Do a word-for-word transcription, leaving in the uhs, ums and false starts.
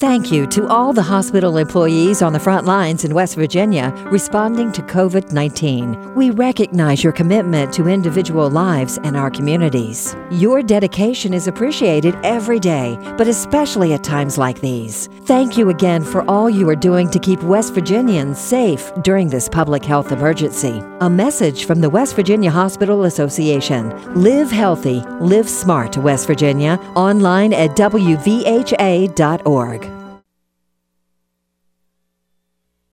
Thank you to all the hospital employees on the front lines in West Virginia responding to COVID nineteen. We recognize your commitment to individual lives and our communities. Your dedication is appreciated every day, but especially at times like these. Thank you again for all you are doing to keep West Virginians safe during this public health emergency. A message from the West Virginia Hospital Association. Live healthy, live smart, West Virginia. Online at W V H A dot org.